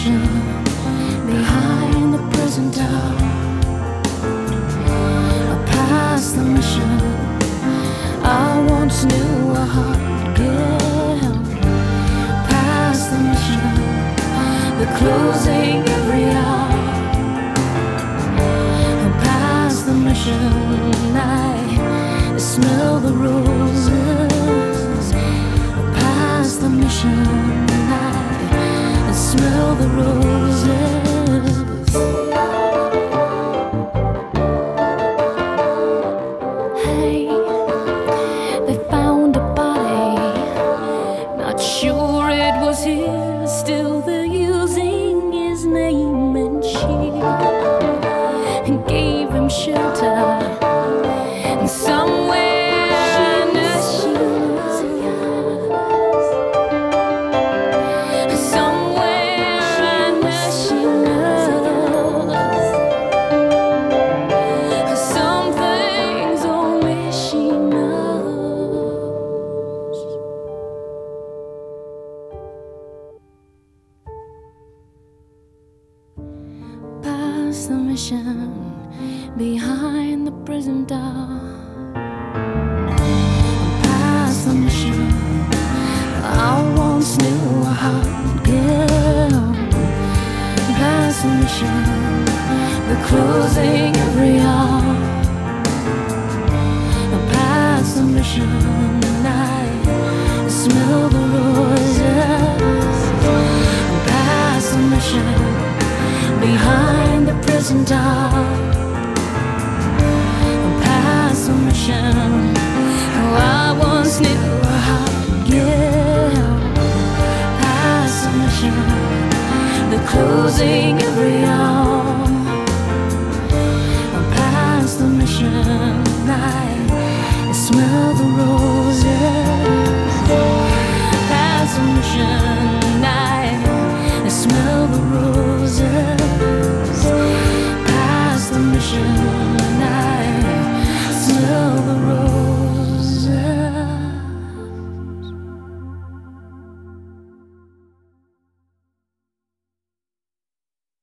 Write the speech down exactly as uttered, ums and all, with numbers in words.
mission behind the prison door. I passed the mission I once knew I had to give. Past the mission, the closing every hour. Past the mission, I smell the roses. Past the mission, I smell the roses. Hey, they found a body, not sure it was his. Still they're using his name and shield, and gave him shelter. And somewhere in the sheets, somewhere in the sheets, some things only she knows. Past the mission behind the prison door. Past the mission I once knew I had to give. Past the mission, the closing every hour. Past the mission, I smell the roses. Past the mission behind the prison door. Past the mission, oh, I once knew I had to give. Past the mission, the closing